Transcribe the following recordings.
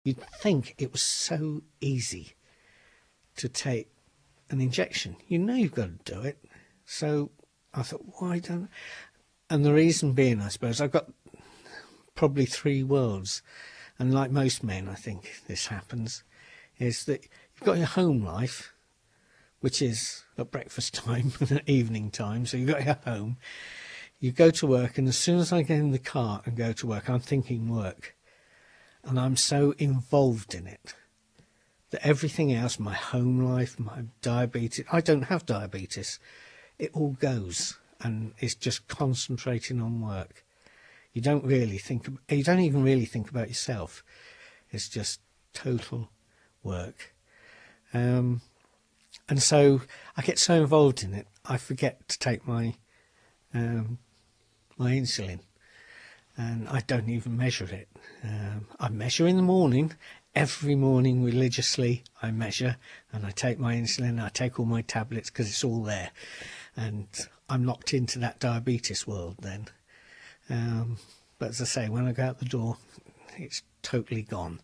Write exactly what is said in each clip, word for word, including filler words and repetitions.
You'd think it was so easy to take an injection. You know you've got to do it. So I thought, why don't... And the reason being, I suppose, I've got probably three worlds. And like most men, I think this happens, is that you've got your home life, which is at breakfast time and at evening time. So you've got your home. You go to work, and as soon as I get in the car and go to work, I'm thinking work. And I'm so involved in it that everything else, my home life, my diabetes, I don't have diabetes. It all goes, and it's just concentrating on work. You don't really think, you don't even really think about yourself. It's just total work. Um, and so I get so involved in it, I forget to take my, um, my insulin. And I don't even measure it. Um, I measure in the morning. Every morning religiously I measure, and I take my insulin, I take all my tablets because it's all there. And I'm locked into that diabetes world then. Um, but as I say, when I go out the door, it's totally gone.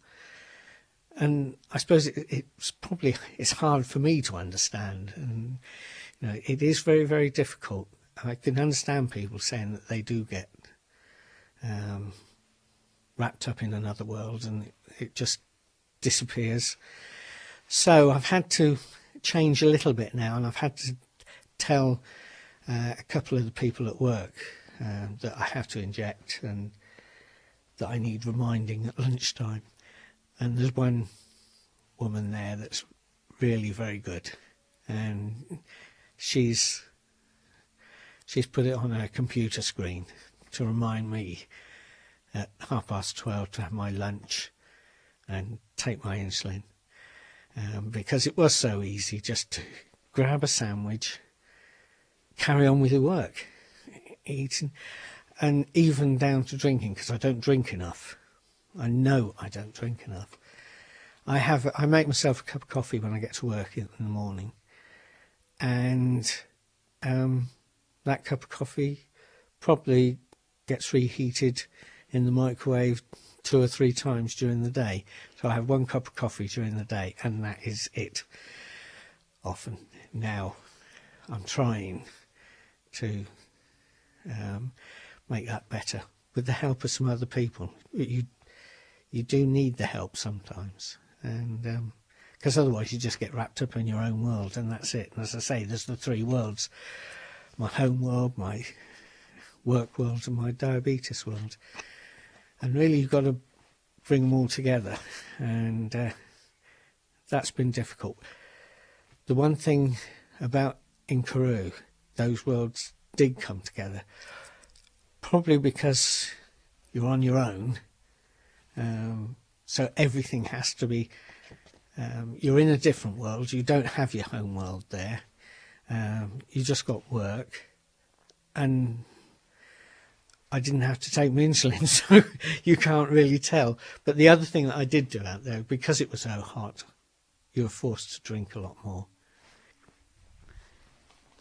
And I suppose it, it's probably, it's hard for me to understand. And, you know, it is very, very difficult. I can understand people saying that they do get um, wrapped up in another world and it, it just disappears. So I've had to change a little bit now, and I've had to tell uh, a couple of the people at work uh, that I have to inject and that I need reminding at lunchtime. And there's one woman there that's really very good, and she's she's put it on her computer screen to remind me at half past twelve to have my lunch and take my insulin, um, because it was so easy just to grab a sandwich, carry on with your work, eating, and even down to drinking, because I don't drink enough. I know I don't drink enough. I have I make myself a cup of coffee when I get to work in the morning, and um, that cup of coffee probably gets reheated in the microwave two or three times during the day. So I have one cup of coffee during the day, and that is it. Often now I'm trying to um, make that better with the help of some other people. You you do need the help sometimes, and because um, otherwise you just get wrapped up in your own world, and that's it. And as I say, there's the three worlds: my home world, my work world, and my diabetes world. And really, you've got to bring them all together, and uh, that's been difficult. The one thing about in Karoo, those worlds did come together, probably because you're on your own, um, so everything has to be, um, you're in a different world, you don't have your home world there, um, you just got work, and I didn't have to take my insulin, so you can't really tell. But the other thing that I did do out there, because it was so hot, you were forced to drink a lot more.